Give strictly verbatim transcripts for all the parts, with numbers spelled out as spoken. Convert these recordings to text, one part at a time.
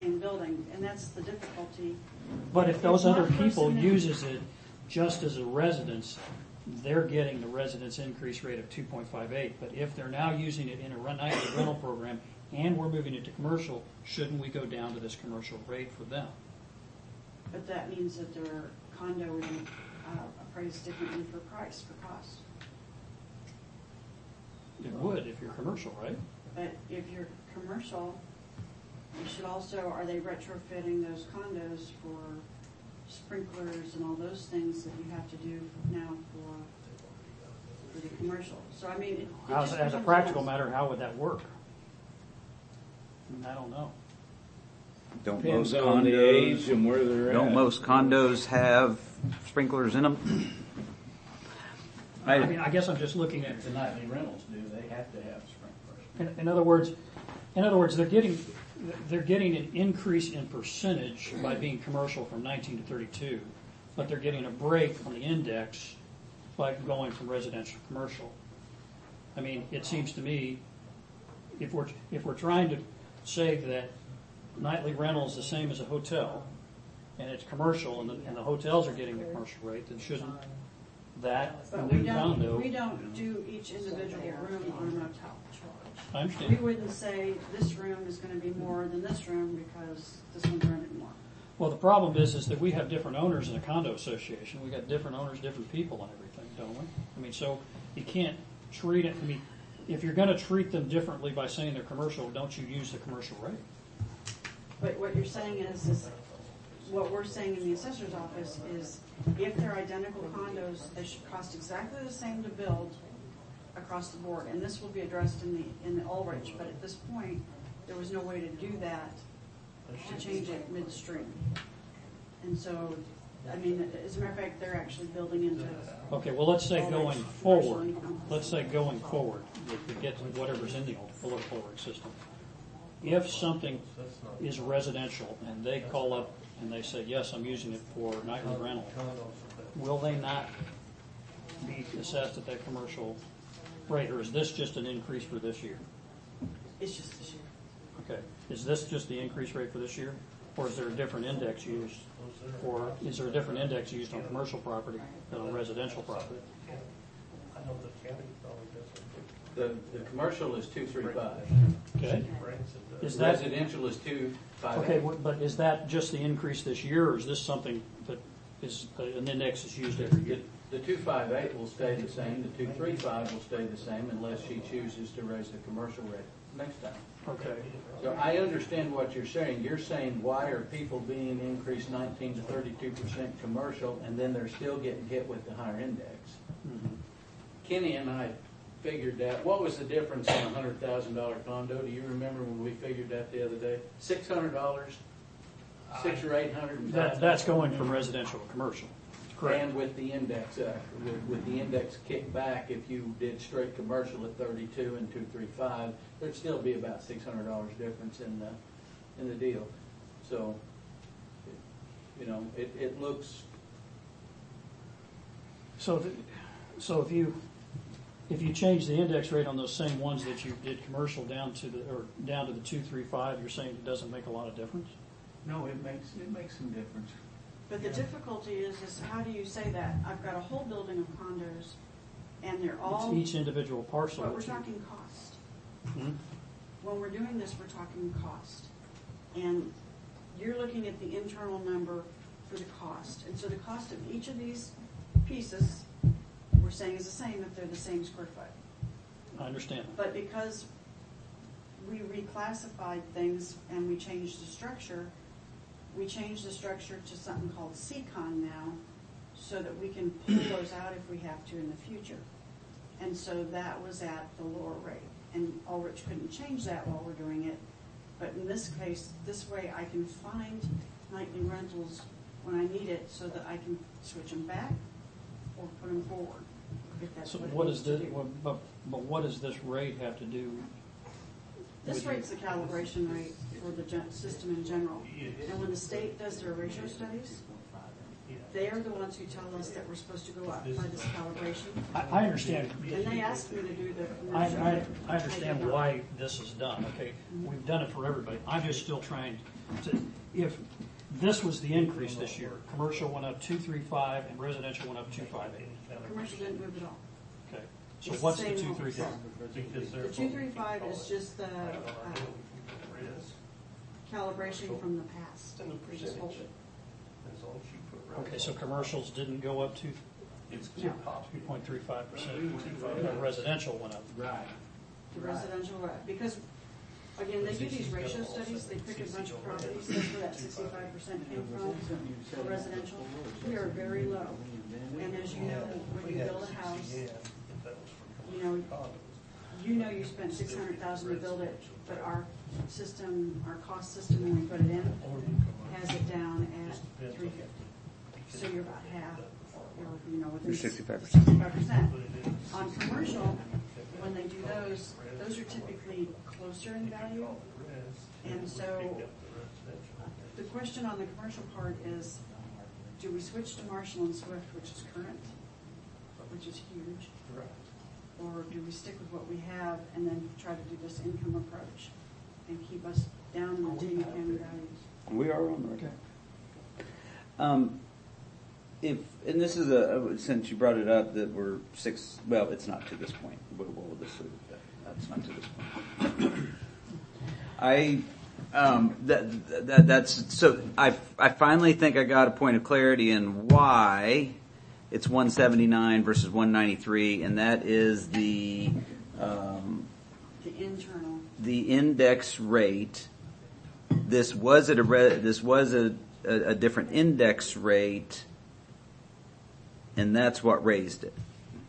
same building, and that's the difficulty. But if those If other one people person- uses it just as a residence, they're getting the residence increase rate of two point five eight. But if they're now using it in a run- nightly rental program and we're moving it to commercial, shouldn't we go down to this commercial rate for them? But that means that their condo would be uh, appraised differently for price, for cost. It would if you're commercial, right? But if you're commercial, you should also, are they retrofitting those condos for sprinklers and all those things that you have to do now for, for the commercial? So I mean, it, it How's, just as a becomes practical almost- matter, how would that work? I don't know. Don't Depends most on the age condos, and where they're at. don't most condos have sprinklers in them? I mean, I guess I'm just looking at, If the nightly rentals do, they have to have sprinklers. in, in other words, in other words, they're getting, they're getting an increase in percentage by being commercial from nineteen to thirty-two, but they're getting a break on the index by going from residential to commercial. I mean, it seems to me, if we're, if we're trying to say that nightly rental is the same as a hotel, and it's commercial, and the, and the hotels are getting the commercial rate, then shouldn't that But we new condo? don't, we don't do each individual room on a motel. I We understand. wouldn't say this room is going to be more than this room because this one's rented more. Well, the problem is, is that we have different owners in a condo association. We got different owners, different people and everything, don't we? I mean, so you can't treat it, I mean, if you're gonna treat them differently by saying they're commercial, don't you use the commercial rate? But what you're saying is, is what we're saying in the assessor's office is if they're identical condos, they should cost exactly the same to build across the board. And this will be addressed in the, in the Ulrich, but at this point, there was no way to do that, to change it midstream. And so, I mean, as a matter of fact, they're actually building into. Okay, well, let's say Ulrich going commercial forward, income. let's say going forward, if we get to whatever's in the old full Ulrich system. If something is residential and they call up and they say, yes, I'm using it for nightly rental, will they not be assessed at that commercial rate, or is this just an increase for this year? It's just this year. Okay, is this just the increase rate for this year, or is there a different index used, or is there a different index used on commercial property than on residential property? The, the commercial is two three five. Okay, is that, Residential is two five okay, eight. wh- but is that just the increase this year, or is this something that is, uh, an index that's used every year? The two five eight will stay the same, the two three five will stay the same unless she chooses to raise the commercial rate next time. Okay, So I understand what you're saying. You're saying, why are people being increased nineteen to thirty-two percent commercial, and then they're still getting hit with the higher index? mhm. Kenny and I figured that. What was the difference in a hundred thousand dollar condo? Do you remember when we figured that the other day? Six hundred dollars, six or eight hundred. that, that's going from residential to commercial, correct? And with the index, uh, with, with the index kicked back, if you did straight commercial at thirty-two and two three five, there'd still be about six hundred dollars difference in the in the deal. So, you know, it, it looks. So, th- so if you, if you change the index rate on those same ones that you did commercial down to the, or down to the two three five, you're saying it doesn't make a lot of difference? No, it makes it makes some difference. But the difficulty is, is how do you say that? I've got a whole building of condos, and they're all. It's each individual parcel. But we're that you- talking cost. Hmm? When we're doing this, we're talking cost. And you're looking at the internal number for the cost. And so the cost of each of these pieces, we're saying is the same if they're the same square foot. I understand. But because we reclassified things and we changed the structure, we changed the structure to something called C CON now, so that we can pull those out if we have to in the future. And so that was at the lower rate. And Ulrich couldn't change that while we're doing it. But in this case, this way I can find nightly rentals when I need it so that I can switch them back or put them forward. If that's So what, what it is needs this, to do. what- but, but what does this rate have to do? This with- rate's the calibration rate for the gen- system in general. And when the state does their ratio studies, they're the ones who tell us that we're supposed to go up by this calibration. I, I understand. And they asked me to do the I, commercial. I, I did understand not. why this is done, okay? We've done it for everybody. I'm just still trying to, if this was the increase this year, commercial went up two three five and residential went up two five eight. Commercial didn't move at all. Okay, so It's what's the same two three five? The two three five is just the uh, calibration from the past. We just hold it. Okay, so commercials didn't go up to two point three five percent, residential went up. Right. The residential, right, because, again, they do these ratio studies, they pick a bunch of properties, that's where that sixty-five percent came from, for residential. We are very low, and as you know, when you build a house, you know, you know you spent six hundred thousand to build it, but our system, our cost system, when we put it in, has it down at three fifty. So you're about half, or, you know, within sixty-five percent. sixty-five percent. On commercial, when they do those, those are typically closer in value. And so the question on the commercial part is, do we switch to Marshall and Swift, which is current, which is huge? Or do we stick with what we have and then try to do this income approach and keep us down in the Virginia County values? We are on the record. Um, if and this is a since you brought it up that we're six. Well, it's not to this point. We'll, we'll just leave it. That's not to this point. I um, that, that that's so. I I finally think I got a point of clarity in why it's one seventy-nine versus one ninety-three, and that is the um, The internal. the index rate. This was at a re, this was a, a, a different index rate, and that's what raised it.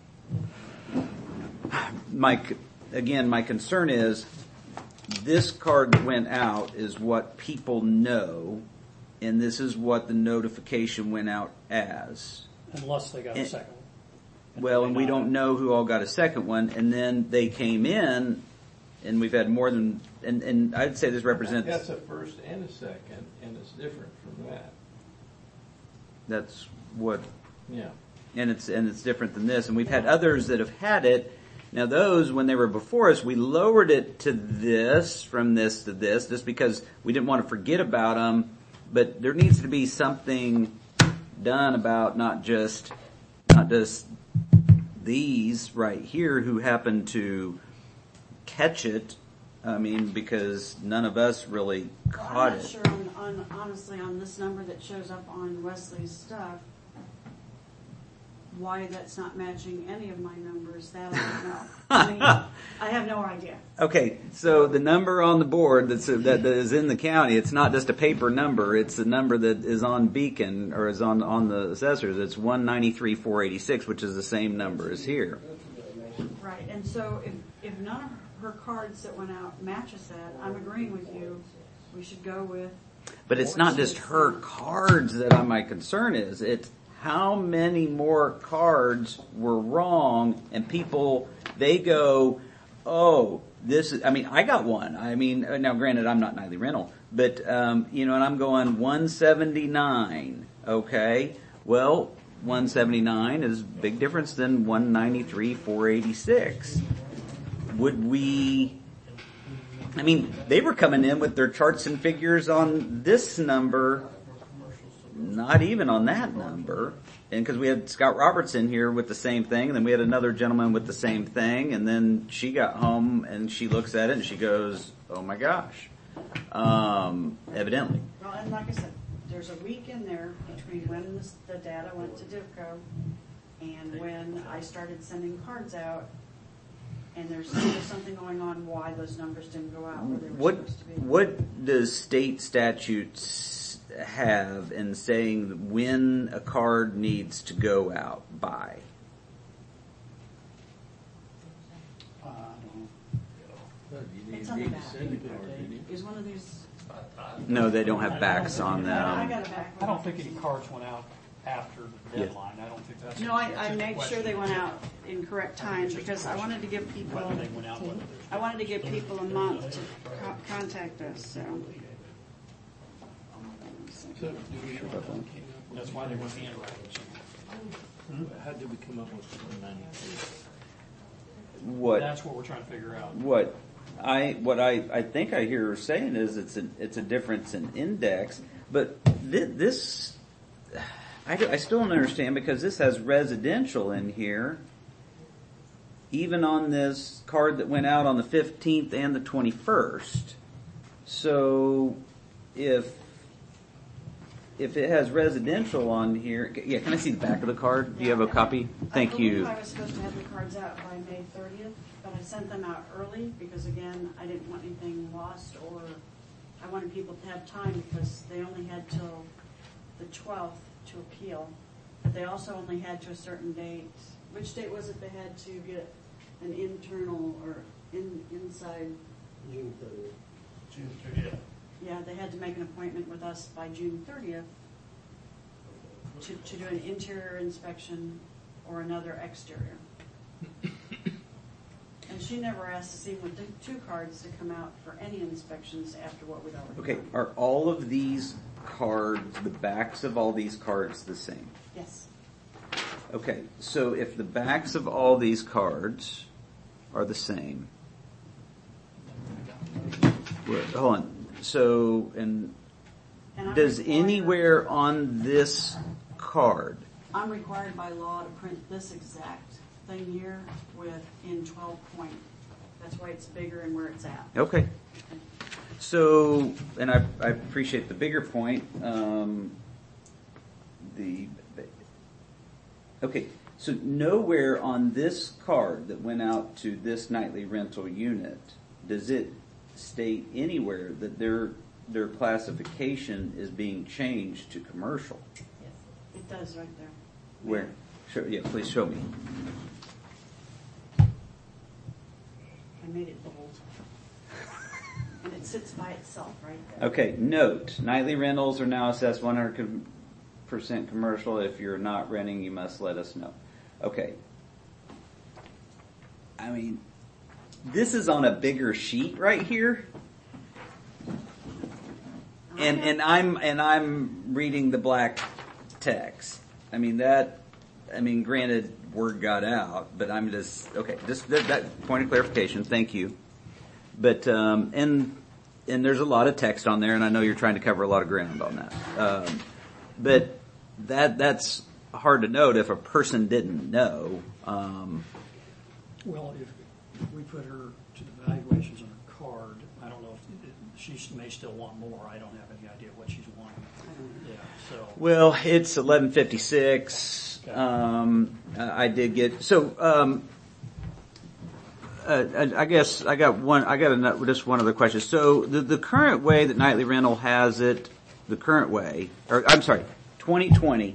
My again, my concern is this card that went out is what people know, and this is what the notification went out as. Unless they got a And- second one. Well, and we don't know who all got a second one, and then they came in, and we've had more than, and, and I'd say this represents, That's a first and a second, and it's different from that. that's what, Yeah. and it's, and it's different than this, and we've had others that have had it. Now those, when they were before us, we lowered it to this, from this to this, just because we didn't want to forget about them, but there needs to be something done about not just, not just these right here who happen to catch it. I mean, because none of us really caught I'm not it. sure on, on, honestly, on this number that shows up on Wesley's stuff, why that's not matching any of my numbers, that I don't know. I mean, I have no idea. Okay, so the number on the board that's, that, that is in the county, it's not just a paper number, it's a number that is on Beacon, or is on, on the assessors. It's one ninety-three, four eighty-six, which is the same number as here. Right, and so if, if none of her cards that went out matches that, I'm agreeing with you, we should go with. But it's not just her cards that I, my concern is. It's how many more cards were wrong, and people, they go, oh, this is, I mean, I got one. I mean, now granted, I'm not Nightly Rental, but, um, you know, and I'm going one seventy-nine, okay? Well, one seventy-nine is a big difference than one ninety-three, four eighty-six. Would we, I mean, they were coming in with their charts and figures on this number, not even on that number. And because we had Scott Robertson here with the same thing, and then we had another gentleman with the same thing, and then she got home and she looks at it and she goes, oh my gosh. Um, evidently. Well, and like I said, there's a week in there between when this, the data went to Divco and when I started sending cards out, and there's, there's something going on why those numbers didn't go out where they were What, supposed to be. what does state statutes have in saying when a card needs to go out by? Uh, I don't know. You need It's on the to back. send a card, didn't you? Is one of these, No, they don't have backs on I them. got a back. I don't think any cards went out after the Yeah. deadline. I don't think that's. No, I, that's I a made sure question. they went out in correct time because I wanted to give people, Whether they went out, whether there's. I wanted to give people a month to co- contact us, so. So, do we, That's why they want handwriting. How did we come up with one ninety-three? What? That's what we're trying to figure out. What I what I, I think I hear her saying is it's a it's a difference in index, but th- this I, do- I still don't understand because this has residential in here, even on this card that went out on the fifteenth and the twenty-first. So if if it has residential on here, yeah, can I see the back of the card? Do you have a copy? Thank I you. believe I was supposed to have the cards out by May thirtieth, but I sent them out early because, again, I didn't want anything lost, or I wanted people to have time because they only had till the twelfth to appeal, but they also only had to a certain date. Which date was it they had to get an internal or in inside? June thirtieth. June thirtieth. Yeah, they had to make an appointment with us by June thirtieth to, to do an interior inspection or another exterior. And she never asked to see with the two cards to come out for any inspections after what we'd already Okay, done. are all of these cards, the backs of all these cards the same? Yes. Okay, so if the backs of all these cards are the same, wait, hold on. So, and And I'm does required- anywhere on this card, I'm required by law to print this exact thing here with in twelve point. That's why it's bigger and where it's at. okay. So, and I, I appreciate the bigger point. Um, the okay, so nowhere on this card that went out to this nightly rental unit does it state anywhere that their their classification is being changed to commercial. It does right there. Where? Show, yeah, please show me. I made it bold. And it sits by itself right there. Okay, note, nightly rentals are now assessed one hundred percent commercial. If you're not renting, you must let us know. Okay. I mean, this is on a bigger sheet right here. And and I'm and I'm reading the black text. I mean that I mean granted word got out, but I'm just okay, just that, that point of clarification, thank you. But um and and there's a lot of text on there, and I know you're trying to cover a lot of ground on that. Um but that that's hard to note if a person didn't know. Um Well, if, if we put her to the valuations on her card, I don't know if, if she may still want more. I don't have any idea what she's wanting. Yeah, so. Well, it's eleven fifty-six. Okay. Um, I I did get so. Um, uh, I I guess I got one. I got another, just one other question. So the the current way that Nightly Rental has it, the current way, or I'm sorry, twenty twenty.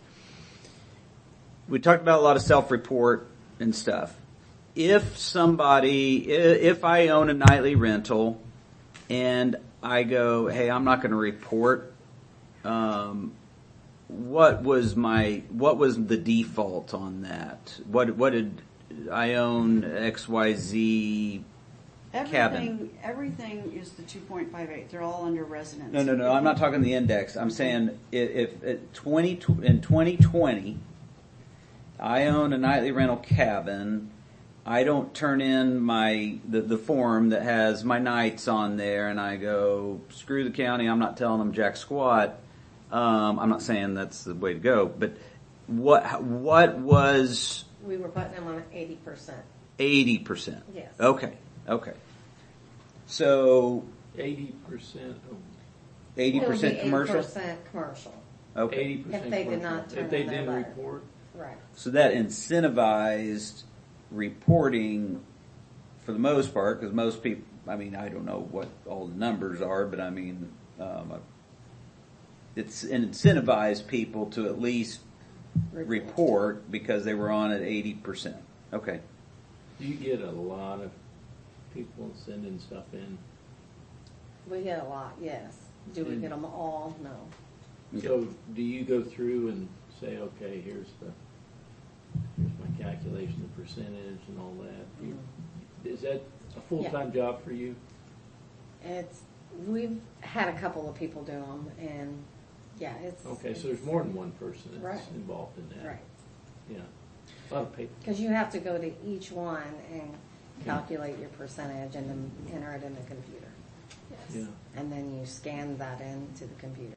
We talked about a lot of self-report and stuff. If somebody, if I own a nightly rental, and I go, hey, I'm not going to report. Um, what was my what was the default on that? What what did I own X Y Z cabin? Everything, everything is the two point five eight. They're all under residence. No, no, no. I'm not talking the index. I'm saying if, if at twenty in twenty twenty, I own a nightly rental cabin. I don't turn in my the, the form that has my nights on there, and I go, screw the county. I'm not telling them jack squat. Um, I'm not saying that's the way to go, but what what was We were putting them on eighty percent. eighty percent? Yes. Okay, okay. So Eighty percent of, eighty percent commercial. Eighty percent commercial. Okay. eighty percent If they did commercial. not turn If they in their didn't letter. report, Right. So that incentivized reporting for the most part, because most people, I mean, I don't know what all the numbers are, but I mean, um, it's it incentivized people to at least Report. report because they were on at eighty percent. Okay. do you get a lot of people sending stuff in? We get a lot, yes. Do we And- get them all? No. So do you go through and say, okay, here's the, here's my calculation, the percentage and all that? Do you- Is that a full-time job for you? It's, we've had a couple of people do them, and Yeah, it's. Okay, so there's more than one person that's Right. involved in that. Right. Yeah. A lot of paper. Because you have to go to each one and calculate your percentage and then enter it in the computer. Yeah. And then you scan that into the computer.